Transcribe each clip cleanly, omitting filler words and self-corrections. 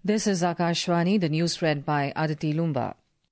This is Akashvani, the news read by Aditi Lumba.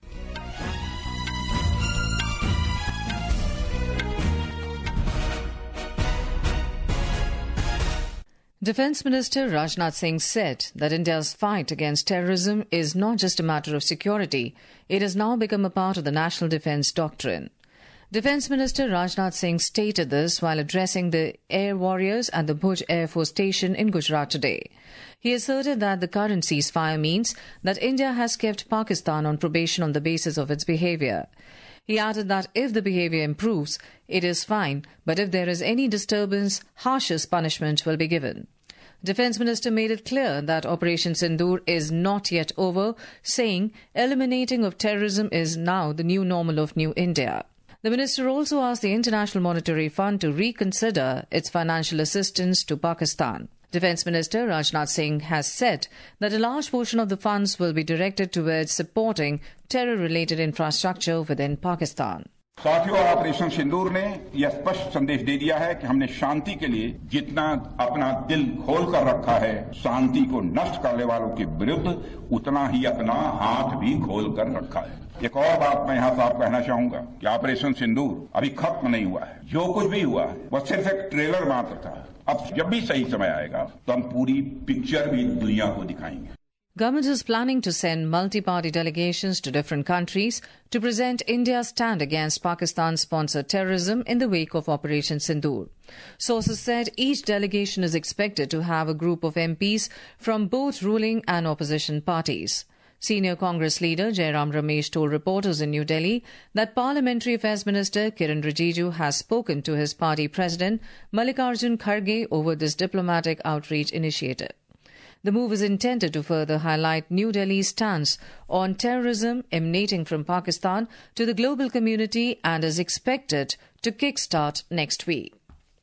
Defence Minister Rajnath Singh said that India's fight against terrorism is not just a matter of security, it has now become a part of the national defence doctrine. Defence Minister Rajnath Singh stated this while addressing the air warriors at the Bhuj Air Force Station in Gujarat today. He asserted that the current ceasefire means that India has kept Pakistan on probation on the basis of its behaviour. He added that if the behaviour improves, it is fine, but if there is any disturbance, harshest punishment will be given. Defence Minister made it clear that Operation Sindoor is not yet over, saying eliminating of terrorism is now the new normal of New India. The minister also asked the International Monetary Fund to reconsider its financial assistance to Pakistan. Defence Minister Rajnath Singh has said that a large portion of the funds will be directed towards supporting terror-related infrastructure within Pakistan. साथियों, operation Sindoor ने यह स्पष्ट संदेश दे दिया है कि हमने शांति के लिए जितना अपना दिल खोल कर रखा है, शांति को नष्ट करने वालों के विरुद्ध उतना ही अपना हाथ भी खोल कर रखा है। एक और बात मैं यहाँ साफ कहना चाहूंगा कि ऑपरेशन सिंदूर अभी खत्म नहीं हुआ है। जो कुछ भी हुआ है वह सिर्फ एक ट्रेलर मात्र था। अब जब भी सही समय आएगा तो हम पूरी पिक्चर भी दुनिया को दिखाएंगे। Government is planning to send multi-party delegations to different countries to present India's stand against Pakistan-sponsored terrorism in the wake of Operation Sindoor. Sources said each delegation is expected to have a group of MPs from both ruling and opposition parties. Senior Congress leader Jairam Ramesh told reporters in New Delhi that Parliamentary Affairs Minister Kiren Rijiju has spoken to his party president Mallikarjun Kharge over this diplomatic outreach initiative. The move is intended to further highlight New Delhi's stance on terrorism emanating from Pakistan to the global community and is expected to kickstart next week.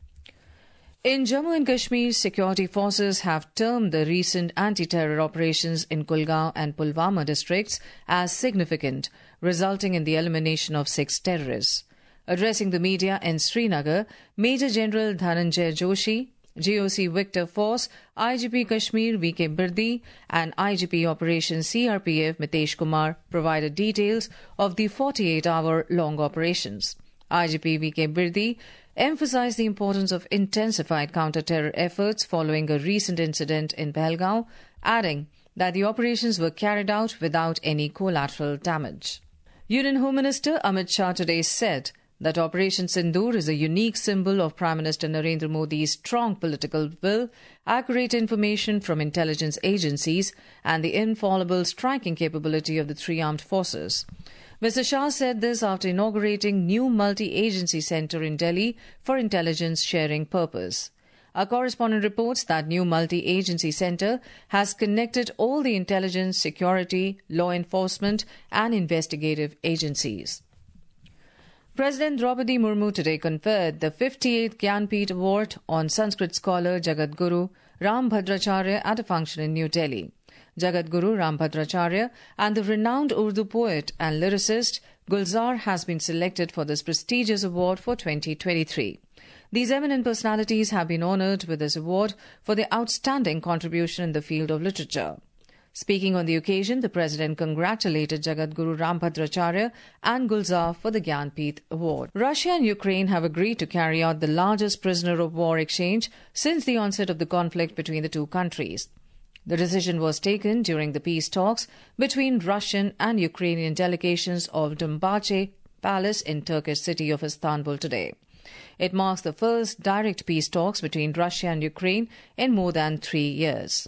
In Jammu and Kashmir, security forces have termed the recent anti-terror operations in Kulgaon and Pulwama districts as significant, resulting in the elimination of 6 terrorists. Addressing the media in Srinagar, Major General Dhananjay Joshi, GOC Victor Force, IGP Kashmir V.K. Birdi and IGP Operation CRPF Mitesh Kumar provided details of the 48-hour-long operations. IGP V.K. Birdi emphasized the importance of intensified counter-terror efforts following a recent incident in Pahalgaon, adding that the operations were carried out without any collateral damage. Union Home Minister Amit Shah today said that Operation Sindoor is a unique symbol of Prime Minister Narendra Modi's strong political will, accurate information from intelligence agencies, and the infallible striking capability of the 3 armed forces. Mr. Shah said this after inaugurating new multi-agency centre in Delhi for intelligence sharing purpose. Our correspondent reports that new multi-agency centre has connected all the intelligence, security, law enforcement and investigative agencies. President Draupadi Murmu today conferred the 58th Gyanpith Award on Sanskrit scholar Jagat Guru Ram Bhadracharya at a function in New Delhi. Jagat Guru Ram Bhadracharya and the renowned Urdu poet and lyricist Gulzar has been selected for this prestigious award for 2023. These eminent personalities have been honoured with this award for their outstanding contribution in the field of literature. Speaking on the occasion, the President congratulated Jagat Guru Ram Bhadracharya and Gulzar for the Gyanpith Award. Russia and Ukraine have agreed to carry out the largest prisoner of war exchange since the onset of the conflict between the two countries. The decision was taken during the peace talks between Russian and Ukrainian delegations of Dolmabahce Palace in Turkish city of Istanbul today. It marks the first direct peace talks between Russia and Ukraine in more than 3 years.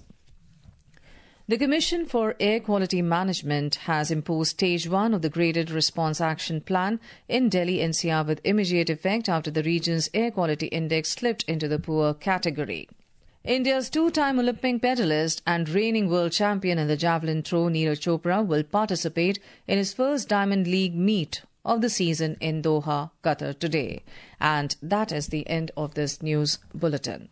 The Commission for Air Quality Management has imposed Stage 1 of the Graded Response Action Plan in Delhi NCR with immediate effect after the region's air quality index slipped into the poor category. India's 2-time Olympic medalist and reigning world champion in the javelin throw Neeraj Chopra will participate in his first Diamond League meet of the season in Doha, Qatar today. And that is the end of this news bulletin.